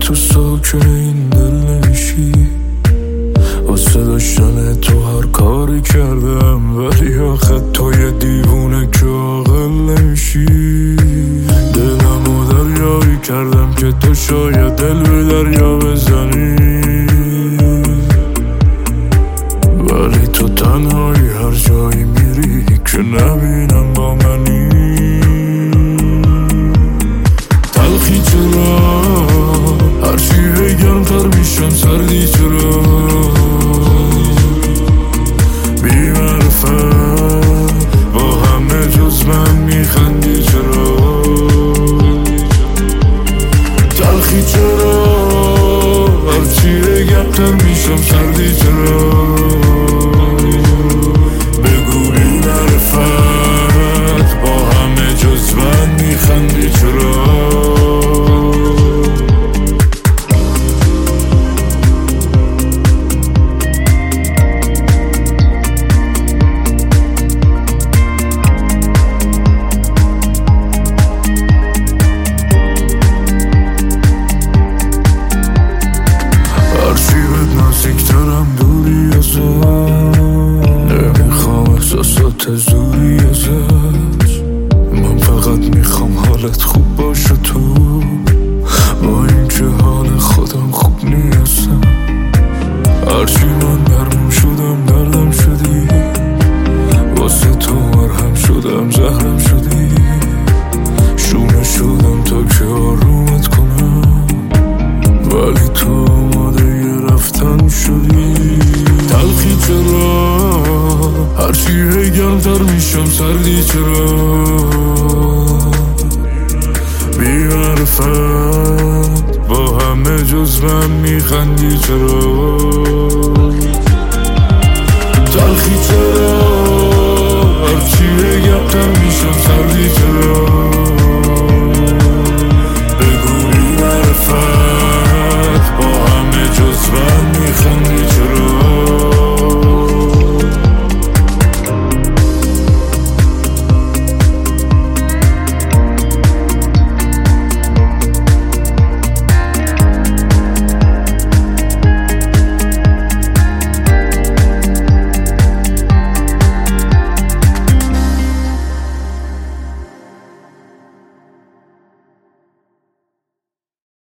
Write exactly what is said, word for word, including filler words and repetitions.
تو ساکن این دل نمیشی، واسه داشتن تو هر کاری کردم، ولی آخه تو یه دیوونه که عاقل نمیشی. دلم و دریایی کردم که تو شاید دل به دریا بزنی، ولی تو تنهایی هر جایی میری که نبینم با منی. تلخی چرا هرچی بگم تر میشم، سردی چرا بی معرفت با همه جز من میخندی چرا. تلخی چرا هرچی بگم تر میشم، سردی چرا بگو بی معرفت با همه جز من میخندی چرا. نزدیکترم دوری ازت، نمیخوام احساسات زوری ازت، من فقط میخوام حالت خوب باشه تو، با اینکه حال خودم خوب نیستم. هرچی من درمون شدم دردم شدی، واسه تو مرهم شدم زهرم شدی، شونه شدم تا که آرومت کنم، ولی تو رفتن شدی. تلخی چرا هرچی بگم تر میشم، سردی چرا بی معرفت با همه جز من میخندی چرا. تلخی چرا هرچی بگم تر میشم، سردی چرا